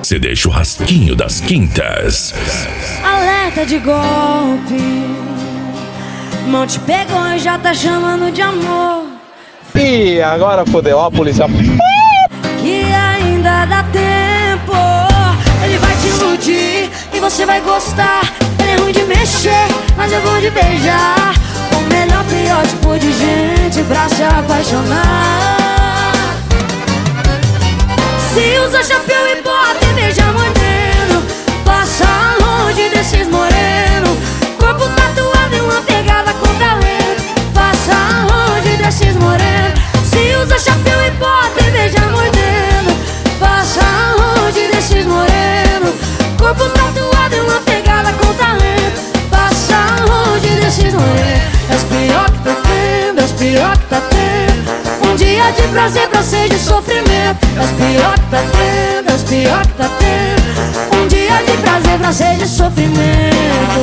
CD Churrasquinho das Quintas. Alerta de golpe, mão te pegou e já tá chamando de amor. Ih, agora fodeu, ó a polícia. Que ainda dá tempo. Ele vai te iludir e você vai gostar. Ele é ruim de mexer, mas é bom de beijar. O melhor, pior tipo de gente pra se apaixonar. Se usa chapéu e bota e beija moreno, passa longe desses moreno. Corpo tatuado e uma pegada com talento. Passa longe desses moreno. Se usa chapéu e bota e beija moreno, passa longe desses moreno. Corpo tatuado e uma pegada com talento. Passa longe desses moreno. É os pior que tá tendo, é os pior que tá tendo. Um dia de prazer pra ser de sofrimento. É os pior que tá tendo, é os pior que tá tendo. Um dia de prazer pra ser de sofrimento.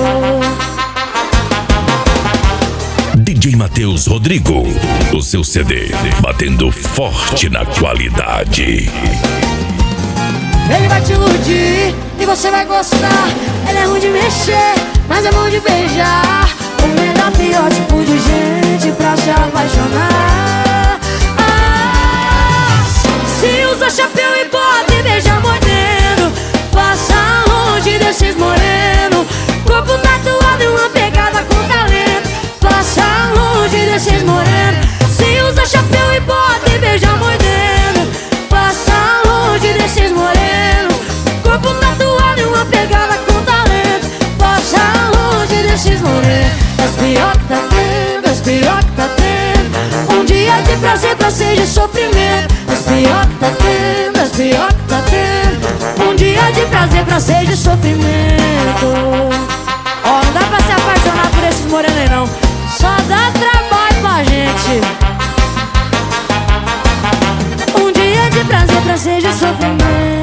DJ Matheus Rodrigo, o seu CD batendo forte na qualidade. Ele vai te iludir e você vai gostar. Ele é ruim de mexer, mas é bom de beijar. O melhor, pior tipo de gente pra se apaixonar. Se usa chapéu e bota e beija moreno, passa longe desses moreno. Corpo tatuado e uma pegada com talento. Passa longe desses moreno. Se usa chapéu e bota e beija moreno, passa longe desses moreno. Corpo tatuado e uma pegada com talento. Passa longe desses moreno. É os pior que tá tendo, é os pior que tá tendo. Um dia de prazer pra ser de sofrimento. É os pior que tá tendo, é os pior que tá tendo. Um dia de prazer pra ser de sofrimento. Ó, não dá pra se apaixonar por esses morenos aí não. Só dá trabalho pra gente. Um dia de prazer pra ser de sofrimento.